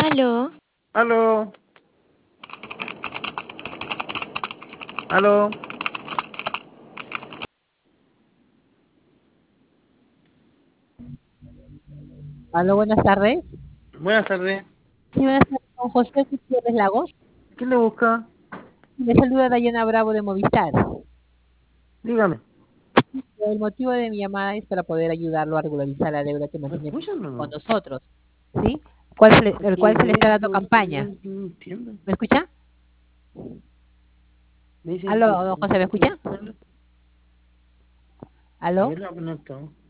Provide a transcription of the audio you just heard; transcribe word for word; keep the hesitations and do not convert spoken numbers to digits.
Aló. Aló. Aló. Aló, buenas tardes. Buenas tardes. Sí, buenas tardes, con José Gutiérrez Lagos. ¿Quién le busca? Le saluda Dayana Bravo de Movistar. Dígame. El motivo de mi llamada es para poder ayudarlo a regularizar la deuda que ¿Me mantiene escuchan o con no? nosotros, ¿sí? ¿Cuál se le- Es el que cual se le está no, dando no, campaña. no, no entiendo. ¿Me escucha? Me dice Aló, que... don José, ¿me escucha? A ¿Aló? ver, la conecto.